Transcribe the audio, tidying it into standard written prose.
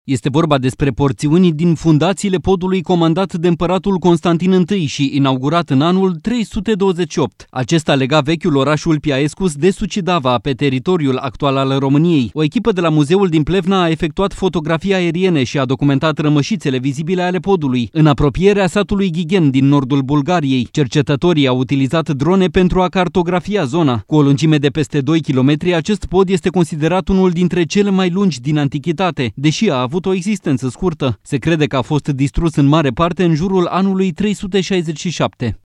Este vorba despre porțiuni din fundațiile podului comandat de împăratul Constantin I și inaugurat în anul 328. Acesta lega vechiul oraș Ulpiaescus de Sucidava, pe teritoriul actual al României. O echipă de la Muzeul din Plevna a efectuat fotografii aeriene și a documentat rămășițele vizibile ale podului. În apropierea satului Ghighen din nordul Bulgariei, cercetătorii au utilizat drone pentru a cartografia zona. Cu o lungime de peste 2 km, acest pod este considerat unul dintre cele mai lungi din antichitate, deși a avut o existență scurtă. Se crede că a fost distrus în mare parte în jurul anului 367.